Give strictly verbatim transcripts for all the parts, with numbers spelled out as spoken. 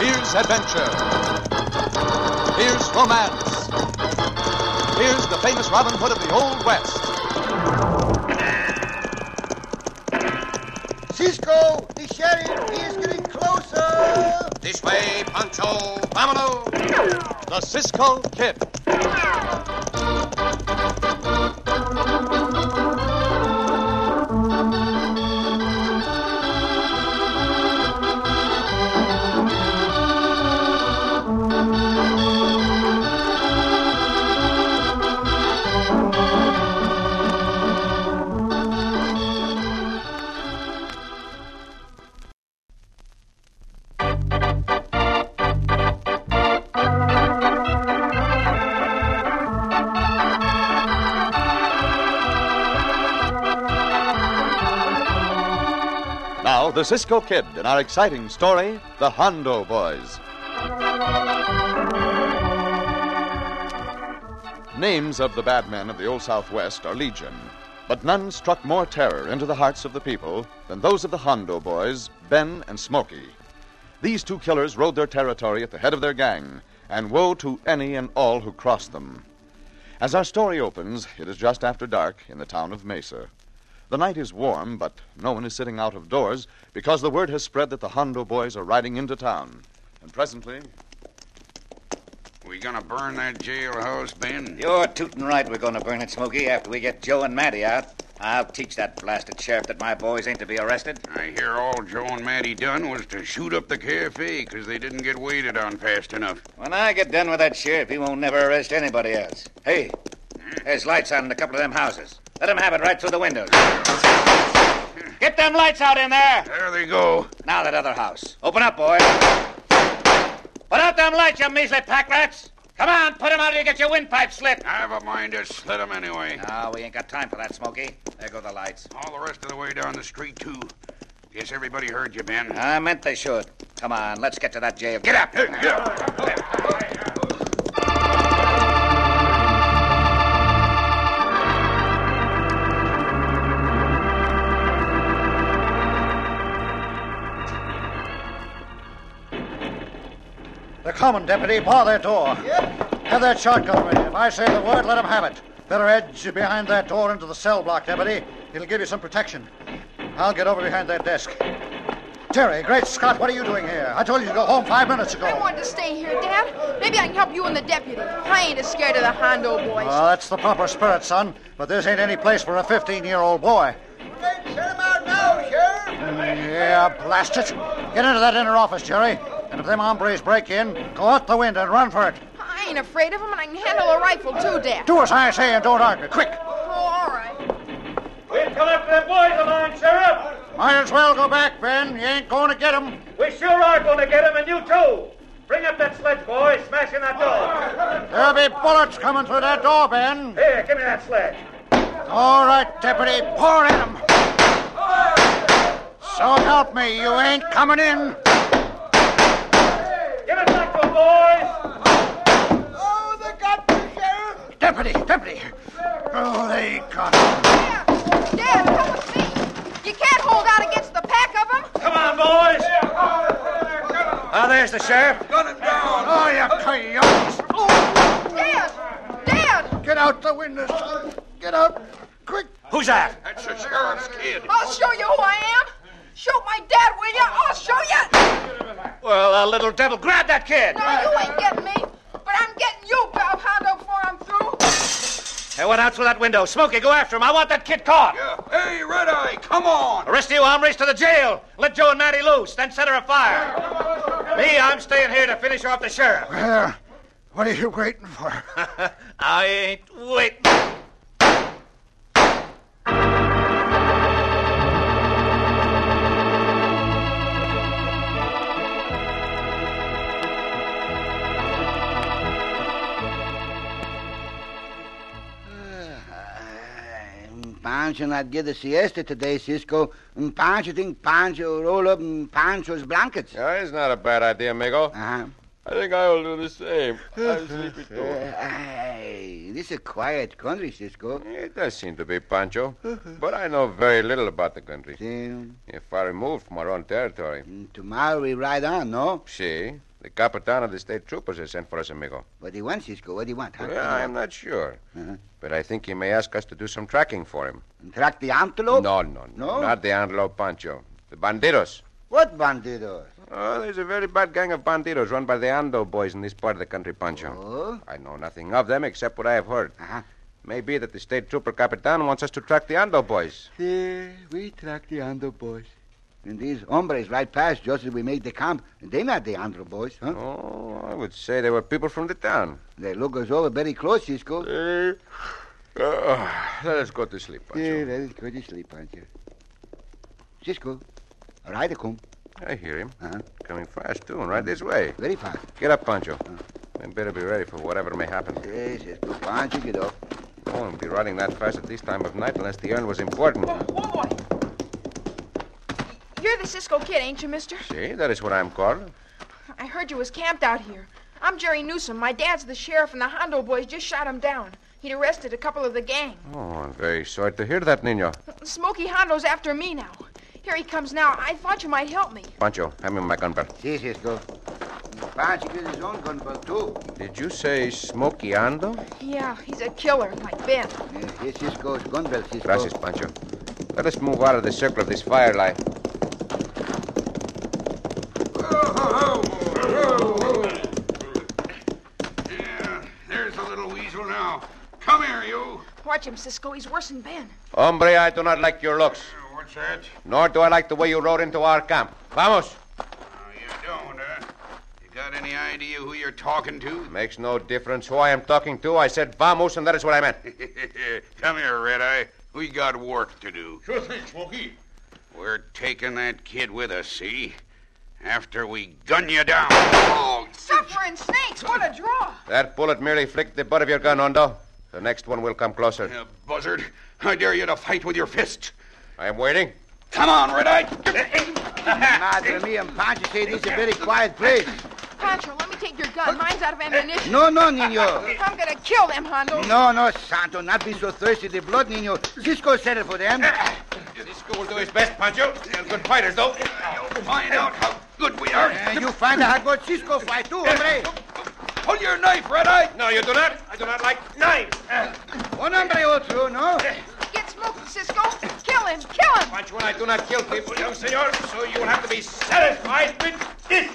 Here's adventure. Here's romance. Here's the famous Robin Hood of the Old West. Cisco, the sheriff, he is getting closer. This way, Pancho. Vámonos. The Cisco Kid. Now, the Cisco Kid in our exciting story, The Hondo Boys. Names of the bad men of the Old Southwest are legion, but none struck more terror into the hearts of the people than those of the Hondo Boys, Ben and Smoky. These two killers rode their territory at the head of their gang, and woe to any and all who crossed them. As our story opens, it is just after dark in the town of Mesa. The night is warm, but no one is sitting out of doors because the word has spread that the Hondo Boys are riding into town. And presently... We gonna burn that jailhouse, Ben? You're tootin' right we're gonna burn it, Smoky, after we get Joe and Matty out. I'll teach that blasted sheriff that my boys ain't to be arrested. I hear all Joe and Matty done was to shoot up the cafe because they didn't get waited on fast enough. When I get done with that sheriff, he won't never arrest anybody else. Hey, there's lights on in a couple of them houses. Let them have it right through the windows. Get them lights out in there. There they go. Now that other house. Open up, boys. Put out them lights, you measly pack rats. Come on, put them out or you get your windpipe slit. I have a mind to slit them anyway. No, we ain't got time for that, Smoky. There go the lights. All the rest of the way down the street, too. Guess everybody heard you, Ben. I meant they should. Come on, let's get to that jail. Get up. Get up. They're coming, Deputy. Bar that door. Yep. Have that shotgun ready. If I say the word, let 'em have it. Better edge behind that door into the cell block, Deputy. It'll give you some protection. I'll get over behind that desk. Terry, great Scott, what are you doing here? I told you to go home five minutes ago. I wanted to stay here, Dad. Maybe I can help you and the deputy. I ain't as scared of the Hondo Boys. Oh, that's the proper spirit, son. But this ain't any place for a fifteen-year-old boy. Let's set him out now, Sheriff. Yeah, blast it. Get into that inner office, Jerry. And if them hombres break in, go out the window and run for it. I ain't afraid of them, and I can handle a rifle, too, Dad. Do as I say and don't argue. Quick. Oh, all right. We'll come after them boys along, Sheriff. Might as well go back, Ben. You ain't going to get 'em. We sure are going to get them, and you too. Bring up that sledge, boy. Smash in that door. There'll be bullets coming through that door, Ben. Here, give me that sledge. All right, Deputy. Pour in 'em. So help me, you ain't coming in. Give it back to them, boys. Oh, they got me, Sheriff. Deputy, Deputy. Oh, they got him. Dad, Dad, come with me. You can't hold out against the pack of them. Come on, boys. Ah, there's the sheriff. Gun him down. Oh, you coyotes. Dad, Dad. Get out the window, son. Get out. Quick. Who's that? That's the sheriff's kid. I'll show you who I am. Shoot my dad, will you? I'll show you. Well, a little devil, grab that kid. No, you ain't getting me. But I'm getting you, Bob Hondo, before I'm through. They went out through that window. Smokey, go after him. I want that kid caught. Yeah. Hey, Red Eye, come on. The rest of you hombres to the jail. Let Joe and Matty loose, then set her afire. Me, I'm staying here to finish off the sheriff. Well, what are you waiting for? I ain't waiting. Pancho not get a siesta today, Cisco. And Pancho think Pancho roll up in Pancho's blankets. Yeah, it's not a bad idea, amigo. Uh-huh. I think I will do the same. I'm sleepy too. Uh, aye, this is a quiet country, Cisco. It does seem to be, Pancho. But I know very little about the country. See, If I removed from our own territory. tomorrow we ride on, no? See, The Capitan of the state troopers has sent for us, amigo. What do you want, Cisco? What do you want? Huh? Well, I'm not sure. Uh-huh. But I think he may ask us to do some tracking for him. Track the antelope? No, no, No? Not the antelope, Pancho. The bandidos. What bandidos? Oh, there's a very bad gang of bandidos run by the Ando boys in this part of the country, Pancho. Oh? I know nothing of them except what I have heard. Uh-huh. Maybe that the state trooper Capitan wants us to track the Ando boys. Yeah, we track the Ando boys. And these hombres right past just as we made the camp. They're not the Ando boys, huh? Oh, I would say they were people from the town. They look us over very close, Cisco. Uh, uh, let us go to sleep, Pancho. Yeah, let us go to sleep, Pancho. Cisco, a rider come. I hear him. Uh-huh. Coming fast, too, and right this way. Very fast. Get up, Pancho. We better be ready for whatever may happen. Yes, Cisco. Pancho, get up. I won't be riding that fast at this time of night unless the errand was important. Oh, oh, boy. You're the Cisco Kid, ain't you, mister? See, that is what I'm called. I heard you was camped out here. I'm Jerry Newsom. My dad's the sheriff, and the Hondo boys just shot him down. He'd arrested a couple of the gang. Oh, I'm very sorry to hear that, Nino. Smokey Hondo's after me now. Here he comes now. I thought you might help me. Pancho, hand me my gun belt. See, Cisco. Pancho gets his own gun belt, too. Did you say Smokey Ando? Yeah, he's a killer, like Ben. Yeah, here's Cisco's gun belt, Cisco. Gracias, Pancho. Let us move out of the circle of this firelight. Yeah, there's the little weasel now. Come here, you. Watch him, Cisco. He's worse than Ben. Hombre, I do not like your looks. What's that? Nor do I like the way you rode into our camp. Vamos. Oh, you don't, huh? You got any idea who you're talking to? Makes no difference who I am talking to. I said vamos, and that is what I meant. Come here, Red Eye. We got work to do. Sure thing, Smokey. We're taking that kid with us, see? After we gun you down. Oh, Suffering snakes, what a draw. That bullet merely flicked the butt of your gun, Hondo. The next one will come closer. you buzzard. I dare you to fight with your fist. I am waiting. Come on, Red Eye. Madre mia, and Pancho say this is a very quiet place. Pancho, let me take your gun. Mine's out of ammunition. No, no, Nino. I'm gonna kill them, Hondo. No, no, Santo, not be so thirsty the blood, Nino. Cisco said it for them. Cisco will do his best, Pancho. They are good fighters, though. You'll find out how good we are. And you find out how good Cisco fight, too, hombre. Pull your knife, Red Eye. No, you do not. I do not like knives. One hombre or two, no? Get Smokey, Cisco. Kill him, kill him. Pancho and I do not kill people, young senor, so you will have to be satisfied with this.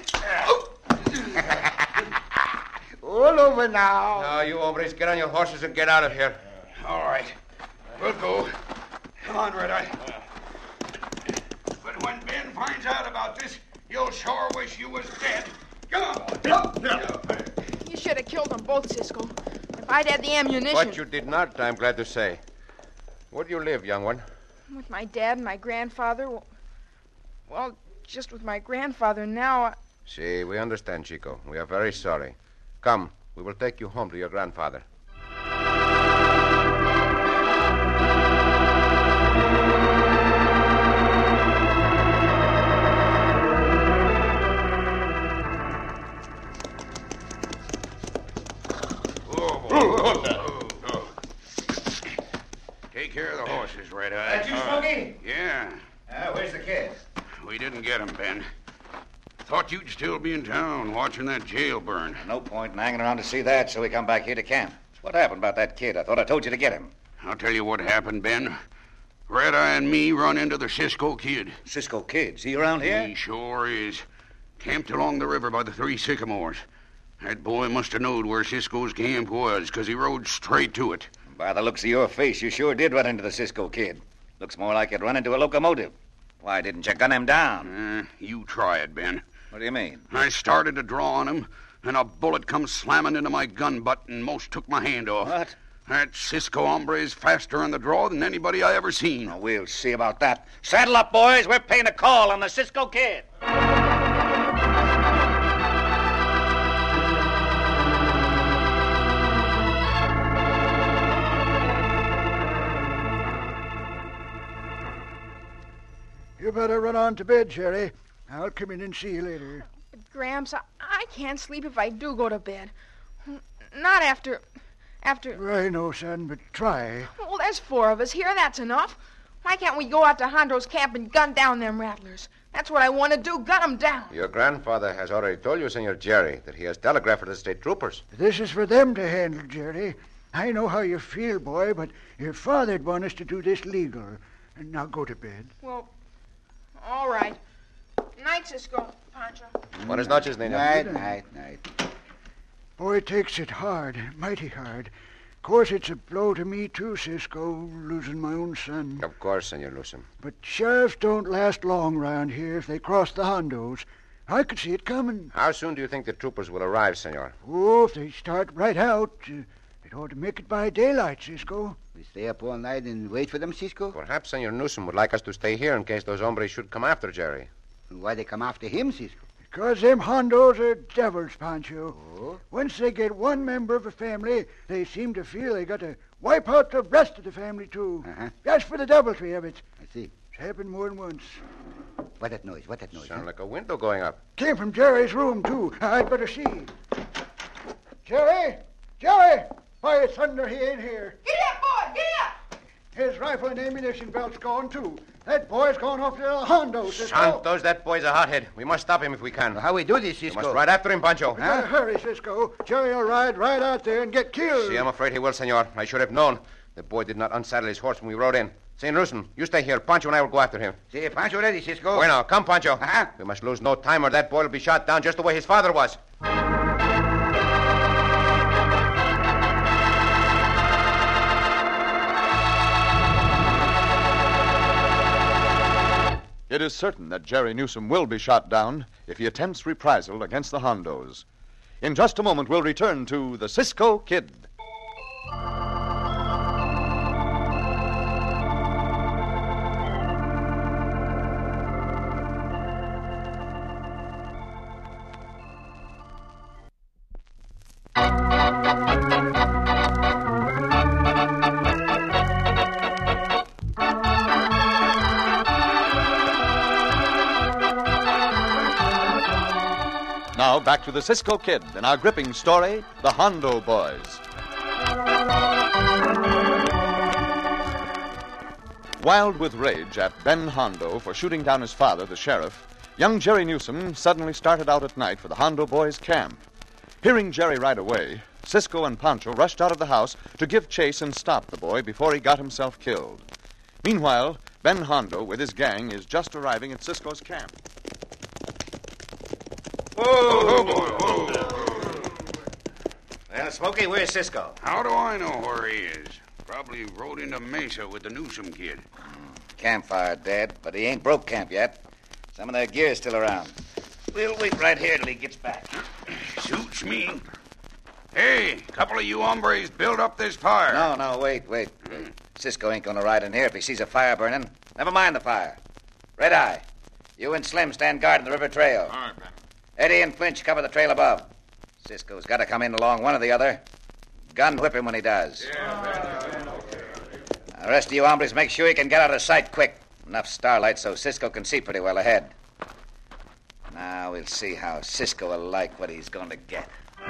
All over now. Now, you hombres, get on your horses and get out of here. All right. We'll go. Come on, Red Eye. But when Ben finds out about this, you'll sure wish you was dead. Come on. You should have killed them both, Cisco. If I'd had the ammunition. But you did not, I'm glad to say. Where do you live, young one? With my dad and my grandfather. Well, well just with my grandfather now. I... See, we understand, Chico. We are very sorry. Come, we will take you home to your grandfather. Take care of the horses, Red Eye. That you, Smokey? Yeah. Uh, where's the kid? We didn't get him, Ben. Thought you'd still be in town watching that jail burn. No point in hanging around to see that, so we come back here to camp. What happened about that kid? I thought I told you to get him. I'll tell you what happened, Ben. Red Eye and me run into the Cisco Kid. Cisco Kid, is he around here? He sure is. Camped along the river by the Three Sycamores. That boy must have knowed where Cisco's camp was, because he rode straight to it. By the looks of your face, you sure did run into the Cisco Kid. Looks more like you'd run into a locomotive. Why didn't you gun him down? Uh, you try it, Ben. What do you mean? I started to draw on him, and a bullet come slamming into my gun butt and most took my hand off. What? That Cisco hombre is faster on the draw than anybody I ever seen. Oh, we'll see about that. Saddle up, boys. We're paying a call on the Cisco Kid. You better run on to bed, Sherry. I'll come in and see you later. Gramps, I, I can't sleep if I do go to bed. Not after... after... I know, son, but try. Well, there's four of us here. That's enough. Why can't we go out to Hondo's camp and gun down them rattlers? That's what I want to do, gun them down. Your grandfather has already told you, Senor Jerry, that he has telegraphed for the state troopers. This is for them to handle, Jerry. I know how you feel, boy, but your father'd want us to do this legal. And now go to bed. Well, all right. Night, Cisco, Pancho. Buenas noches, Nina. Night, night, night. Boy takes it hard, mighty hard. Of course, it's a blow to me, too, Cisco, losing my own son. Of course, Senor Newsom. But sheriffs don't last long round here if they cross the Hondos. I could see it coming. How soon do you think the troopers will arrive, Senor? Oh, if they start right out, uh, they'd ought to make it by daylight, Cisco. We stay up all night and wait for them, Cisco? Perhaps Senor Newsom would like us to stay here in case those hombres should come after Jerry. Why they come after him, Cisco? Because them Hondos are devils, Pancho. Oh? Once they get one member of a family, they seem to feel they got to wipe out the rest of the family, too. Uh-huh. Just for the deviltry of it. I see. It's happened more than once. What that noise? What that noise? Sound huh? like a window going up. Came from Jerry's room, too. I'd better see. Jerry! Jerry! Why, thunder, he ain't here. Get up, boy, get up! His rifle and ammunition belt's gone, too. That boy's gone off to the Hondo, Cisco. Santos, that boy's a hothead. We must stop him if we can. How we do this, We Cisco? must ride after him, Pancho. Better hurry, Cisco. Jerry'll ride right out there and get killed. See, I'm afraid he will, Senor. I should have known. The boy did not unsaddle his horse when we rode in. Senor Newsom, you stay here. Pancho and I will go after him. See, Pancho ready, Cisco? Bueno, come, Pancho. Uh-huh. We must lose no time or that boy will be shot down just the way his father was. It is certain that Jerry Newsom will be shot down if he attempts reprisal against the Hondos. In just a moment, we'll return to the Cisco Kid. Now, back to the Cisco Kid and our gripping story, The Hondo Boys. Wild with rage at Ben Hondo for shooting down his father, the sheriff, young Jerry Newsom suddenly started out at night for the Hondo Boys' camp. Hearing Jerry right away, Cisco and Pancho rushed out of the house to give chase and stop the boy before he got himself killed. Meanwhile, Ben Hondo, with his gang, is just arriving at Cisco's camp. Oh, boy. Oh. Well, Smokey, where's Cisco? How do I know where he is? Probably rode into Mesa with the Newsom kid. Campfire dead, but he ain't broke camp yet. Some of their gear's still around. We'll wait right here till he gets back. Suits me. Hey, couple of you hombres build up this fire. No, no, wait, wait. wait. Cisco ain't gonna ride in here if he sees a fire burning. Never mind the fire. Red Eye, you and Slim stand guard in the river trail. All right, Ben. Eddie and Flinch cover the trail above. Cisco's got to come in along one or the other. Gun whip him when he does. Yeah, The rest of you hombres make sure he can get out of sight quick. Enough starlight so Cisco can see pretty well ahead. Now we'll see how Cisco will like what he's going to get.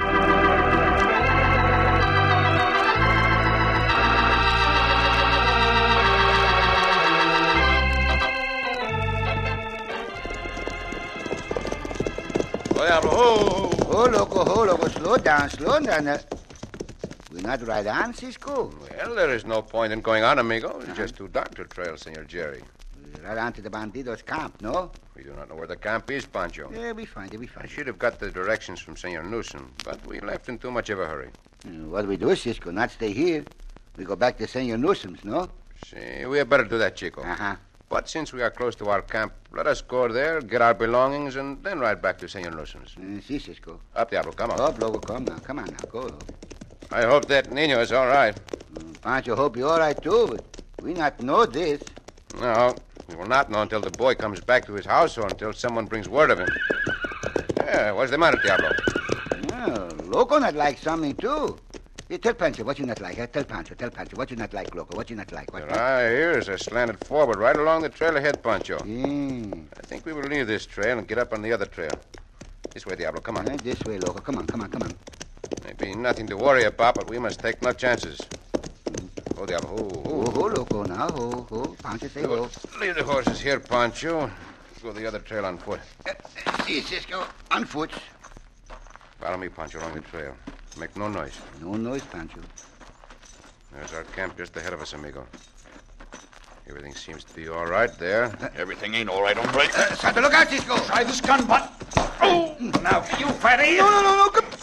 Oh, oh, loco, oh, loco, slow down, slow down. Uh, we're not right on, Cisco. Well, there is no point in going on, amigo. It's just too dark to trail, Senor Jerry. We're right on to the bandidos' camp, no? We do not know where the camp is, Pancho. Yeah, we find it, we I find it. should have got the directions from Senor Newsom, but we left in too much of a hurry. Uh, what do we do, Cisco? Not stay here. We go back to Senor Newsom's, no? See, we had better do that, Chico. Uh-huh. But since we are close to our camp, let us go there, get our belongings, and then ride back to Senor Newsom's. Uh, si, Cisco. Up, Diablo, come on. Oh, loco, come now. Come on now, go. I hope that Nino is all right. Uh, Pancho hope you're all right, too, but we not know this. No, we will not know until the boy comes back to his house or until someone brings word of him. Yeah, what's the matter, Diablo? Oh, loco not like something, too. Hey, tell Pancho what you not like. Huh? Tell Pancho, tell Pancho what you not like, loco. What you not like. What, Your eye here is a slanted forward right along the trail ahead, Pancho. Yeah. I think we will leave this trail and get up on the other trail. This way, Diablo, come on. Uh, this way, loco. Come on, come on, come on. Maybe nothing to worry about, but we must take no chances. Ho, Diablo. Ho, Oh, ho, Loco, now. Ho, ho. Pancho, say ho. Leave the horses here, Pancho. Go the other trail on foot. Uh, uh, see, Cisco, on foot. Follow me, Pancho, along the trail. Make no noise. No noise, Pancho. There's our camp just ahead of us, amigo. Everything seems to be all right there. Everything ain't all right, hombre. Uh, Santa, look out, Cisco. Try this gun butt. Oh! Now, for you, fatty. No, no, no, no. Come.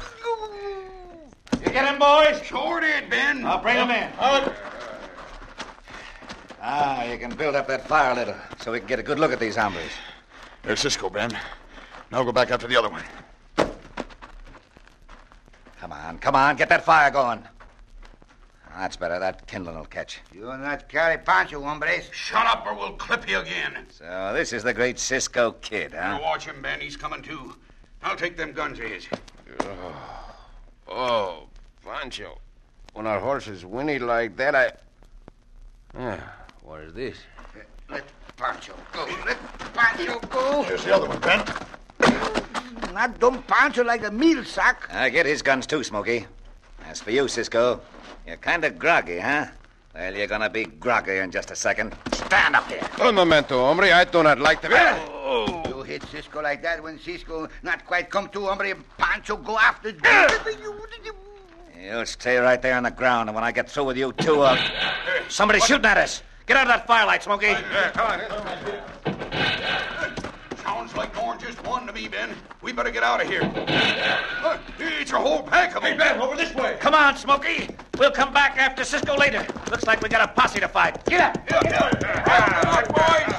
You get him, boys? Sure did, Ben. I'll bring him in. Ah, you can build up that fire a little so we can get a good look at these hombres. There's Cisco, Ben. Now go back after the other one. Come on, come on, get that fire going. That's better. That kindling will catch. You're not carry Pancho, hombres. Shut up or we'll clip you again. So this is the great Cisco Kid, huh? You watch him, Ben. He's coming too. I'll take them guns of his. Oh, Pancho. When our horses whinny like that, I... Ah, what is this? Uh, let Pancho go. Let Pancho go. Here's the other one, Ben. Not dumb Pancho like a meal sack. Uh, get his guns too, Smokey. As for you, Cisco, you're kind of groggy, huh? Well, you're gonna be groggy in just a second. Stand up here. Un momento, hombre. I do not like to be... Oh. You hit Cisco like that when Cisco not quite come to, hombre. Pancho go after... You'll stay right there on the ground, and when I get through with you two, uh, somebody's shooting at us. Get out of that firelight, Smokey. Yeah, come on. Sounds like more than just one to me, Ben. We better get out of here. Look, it's a whole pack of them. Hey, Ben, over this way. Come on, Smokey. We'll come back after Cisco later. Looks like we got a posse to fight. Get up. Get up. Get up, boys.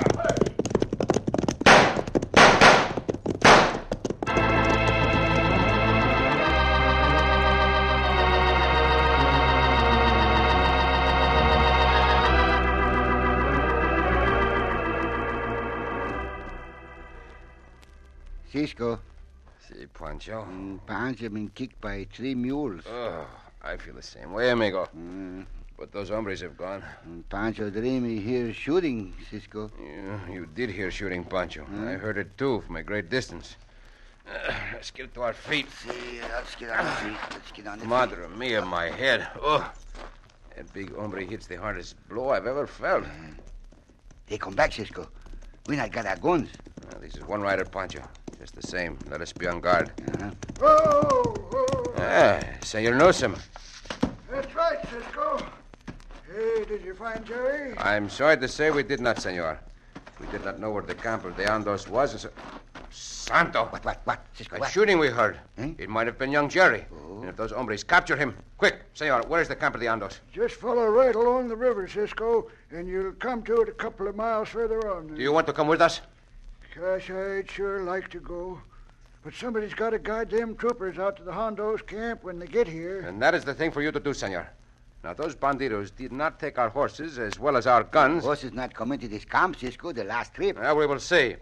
Cisco, See, Pancho. mm, Pancho been kicked by three mules. Oh, I feel the same way, amigo. Mm, But those hombres have gone. mm, Pancho dream he hear shooting, Cisco. You, you did hear shooting, Pancho. I heard it, too, from a great distance. Uh, let's get to our feet. See, let's get on the feet. Let's get on the feet. Madre mia, my head. Oh, that big hombre hits the hardest blow I've ever felt. They come back, Cisco. We not got our guns. Uh, this is one rider, Pancho. Just the same. Let us be on guard. Uh-huh. Oh, oh, Ah, Senor Newsom. that's right, Cisco. Hey, did you find Jerry? I'm sorry to say we did not, senor. We did not know where the camp of the Andos was. And so... Santo! What, what, what? Cisco, That what? shooting we heard. Hmm? It might have been young Jerry. And if those hombres capture him, quick, senor, where's the camp of the Andos? Just follow right along the river, Cisco, and you'll come to it a couple of miles further on. Do you want to come with us? Gosh, I'd sure like to go. But somebody's got to guide them troopers out to the Hondos camp when they get here. And that is the thing for you to do, senor. Now, those bandidos did not take our horses as well as our guns. Horses not come into this camp, Cisco, the last trip. Well, we will see.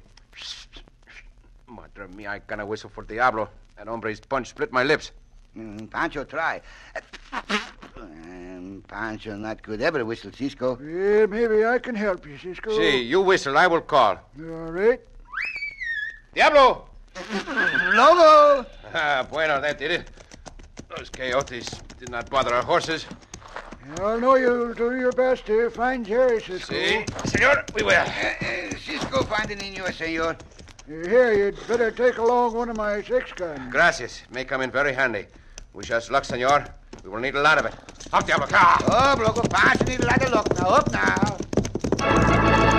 Madre mia, I gonna whistle for Diablo. That hombre's punch split my lips. Mm, Pancho try. Um, Pancho not good ever whistle, Cisco. Yeah, maybe I can help you, Cisco. See, you whistle, I will call. You all right? Diablo! Logo! Ah, bueno, that did it. Those coyotes did not bother our horses. I'll know you'll do your best to find Jerry, Cisco. See, senor, we will. Uh, uh, Cisco find an in you, senor. Here, you'd better take along one of my six guns. Gracias. May come in very handy. Wish us luck, senor. We will need a lot of it. Up, Diablo. Come. Oh, Loco, Pancho need a lot of luck. Now, up now.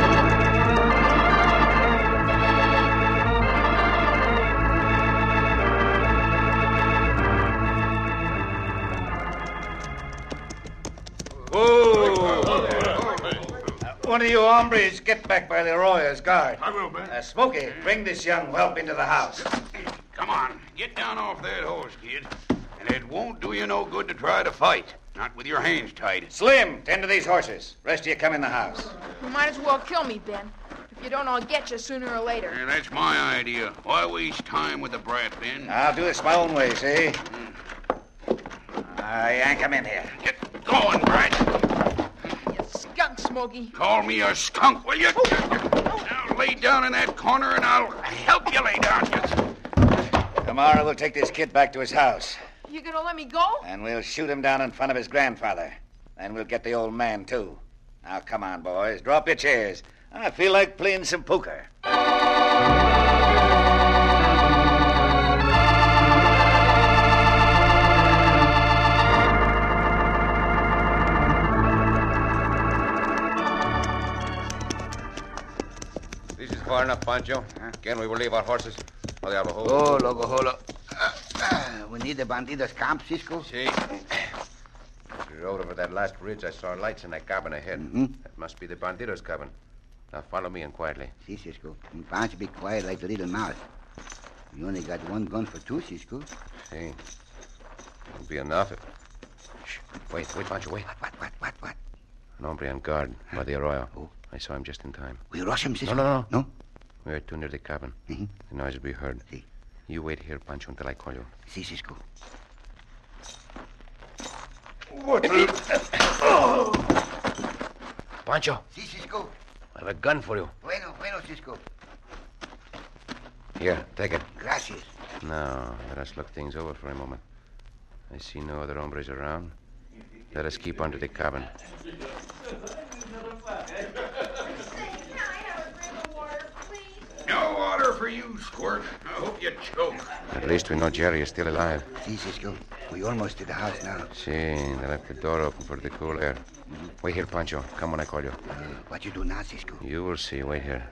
One of you hombres get back by the arroyo's guard. I will, Ben. Uh, Smokey, bring this young whelp into the house. Come on, get down off that horse, kid. And it won't do you no good to try to fight. Not with your hands tied. Slim, tend to these horses. Rest of you come in the house. You might as well kill me, Ben. If you don't, I'll get you sooner or later. Yeah, that's my idea. Why waste time with the brat, Ben? I'll do this my own way, see? I yank him in here. Get going, brat. You skunk, Smokey. Call me a skunk, will you? Now lay down in that corner and I'll help you lay down. Tomorrow we'll take this kid back to his house, You gonna let me go? and we'll shoot him down in front of his grandfather. Then we'll get the old man, too. Now, come on, boys. Draw up your chairs. I feel like playing some poker. This is far enough, Pancho. Again, we will leave our horses. Oh, they have a hole. Oh, loco, holo. Uh, uh, we need the bandidos camp, Cisco. See? As we rode over that last ridge, I saw lights in that cabin ahead. Mm-hmm. That must be the bandidos' cabin. Now follow me and quietly. See, Cisco. And Pancho be quiet like the little mouse. You only got one gun for two, Cisco. See? Won't be enough. If... Shh. Wait, wait, Pancho, wait. What, what, what, what? An hombre on guard by the arroyo. Oh. I saw him just in time. We rush him, Cisco? No, no, no. No? We are too near the cabin. Mm-hmm. The noise will be heard. See. You wait here, Pancho, until I call you. See, Cisco. What? Oh. Pancho. See, Cisco. I have a gun for you. Bueno, bueno, Cisco. Here, take it. Gracias. Now, let us look things over for a moment. I see no other hombres around. Let us keep under the cabin. No water for you, Squirt. I hope you choke. At least we know Jerry is still alive. See, Cisco. We almost to the house now. See, they left the door open for the cool air. Mm-hmm. Wait here, Pancho. Come when I call you. Uh, what you do now, Cisco? You will see. Wait here.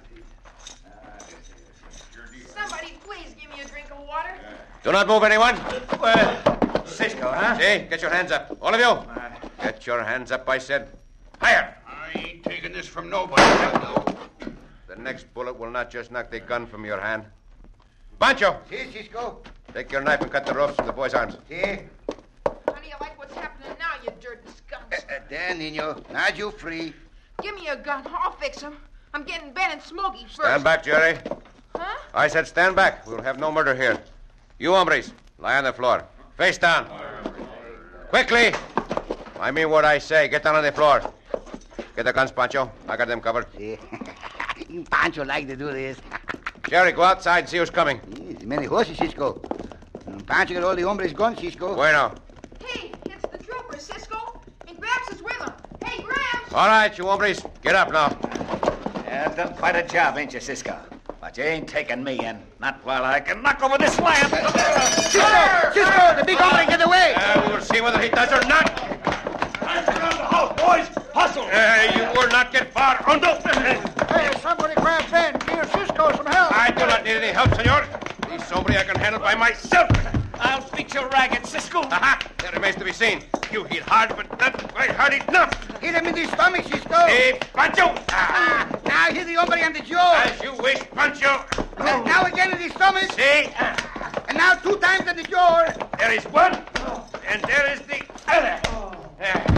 Somebody please give me a drink of water. Do not move, anyone. Well, Cisco, huh? See, get your hands up. All of you. Get your hands up, I said. Higher. I ain't taking this from nobody. The next bullet will not just knock the gun from your hand. Pancho! See, Cisco. Take your knife and cut the ropes from the boy's arms. See? How do you like what's happening now, you dirty skunks? Uh, there, Nino. Now you free. Give me a gun. I'll fix him. I'm getting Ben and Smokey first. Stand back, Jerry. Huh? I said stand back. We'll have no murder here. You hombres, lie on the floor. Face down. Quickly! I mean what I say. Get down on the floor. Get the guns, Pancho. I got them covered. See? Pancho like to do this. Jerry, go outside and see who's coming. Yes, many horses, Cisco. And Pancho got all the hombres guns, Cisco. Bueno. Hey, it's the trooper, Cisco. And Gramps is with him. Hey, Gramps! All right, you hombres. Get up now. Yeah, done quite a job, ain't you, Cisco? But you ain't taking me in. Not while I can knock over this lamp. Cisco! Cisco! The big hombre, get away! Uh, we'll see whether he does or not. Around the house, boys. Hustle. Uh, you will not get far. Undo. Hey, somebody grab Ben. Give Cisco some help. I do not need any help, senor. These hombre I can handle by myself. I'll beat you ragged, Cisco. Aha! That remains to be seen. You hit hard, but not quite hard enough. Hit him in the stomach, Cisco. Hey, Pancho! Ah, now hit the hombre on the jaw. As you wish, Pancho. And now again in the stomach. See? And now two times on the jaw. There is one, and there is the other. Uh,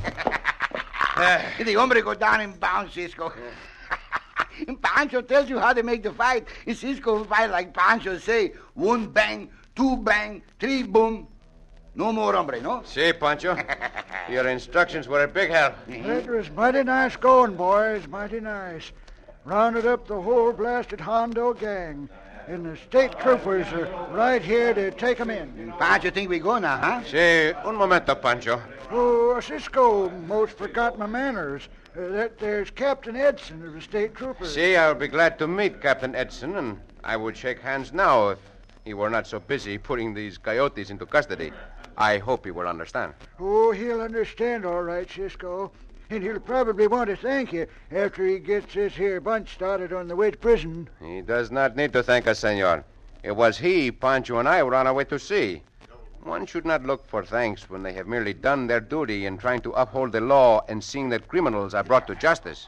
uh, The hombre go down in bounds, Cisco. And Pancho tells you how to make the fight. And Cisco fight like Pancho say. One bang, two bang, three boom. No more hombre, no? see, Pancho. Your instructions were a big help. That was mighty nice going, boys. Mighty nice. Rounded up the whole blasted Hondo gang. And the state troopers are right here to take 'em in. Pancho think we go now, huh? See, un momento, Pancho. Oh, Cisco most forgot my manners. Uh, that there's Captain Edson of the state troopers. See, I would be glad to meet Captain Edson, and I would shake hands now if he were not so busy putting these coyotes into custody. I hope he will understand. Oh, he'll understand all right, Cisco. And he'll probably want to thank you after he gets this here bunch started on the way to prison. He does not need to thank us, senor. It was he, Pancho, and I were on our way to sea. One should not look for thanks when they have merely done their duty in trying to uphold the law and seeing that criminals are brought to justice.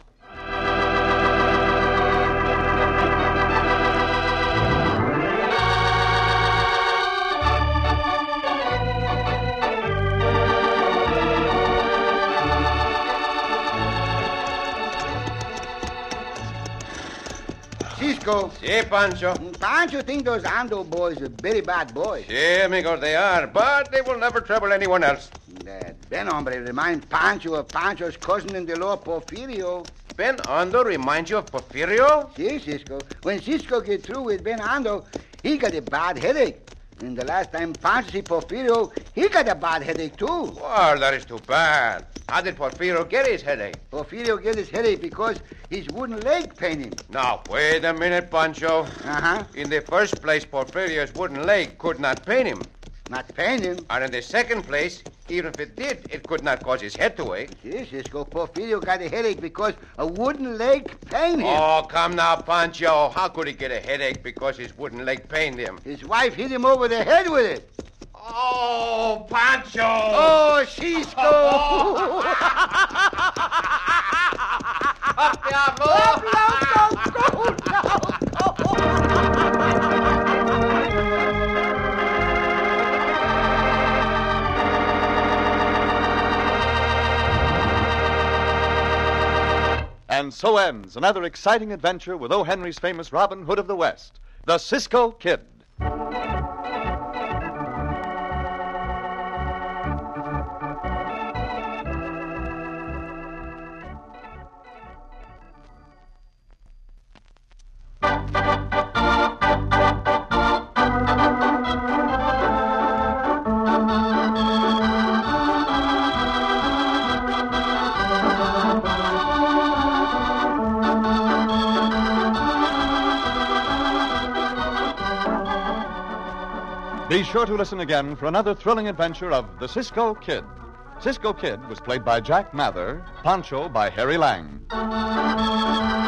Cisco. Si, Pancho. Pancho think those Ando boys are very bad boys. Si, amigo, they are, but they will never trouble anyone else. That Ben hombre remind Pancho of Pancho's cousin-in-the-law, Porfirio. Ben Ando reminds you of Porfirio? See, Cisco. When Cisco get through with Ben Ando, he got a bad headache. And the last time Pancho see Porfirio, he got a bad headache, too. Well, that is too bad. How did Porfirio get his headache? Porfirio get his headache because his wooden leg pain him. Now, wait a minute, Pancho. Uh-huh. In the first place, Porfirio's wooden leg could not pain him. Not pain him? And in the second place, even if it did, it could not cause his head to ache. Yes, Cisco, Porfirio got a headache because a wooden leg pained him. Oh, come now, Pancho. How could he get a headache because his wooden leg pained him? His wife hit him over the head with it. Oh, Pancho! Oh, Cisco! Up, Diablo! Up, go, go, go, go! And so ends another exciting adventure with O. Henry's famous Robin Hood of the West, the Cisco Kid. Be sure to listen again for another thrilling adventure of the Cisco Kid. Cisco Kid was played by Jack Mather, Pancho by Harry Lang.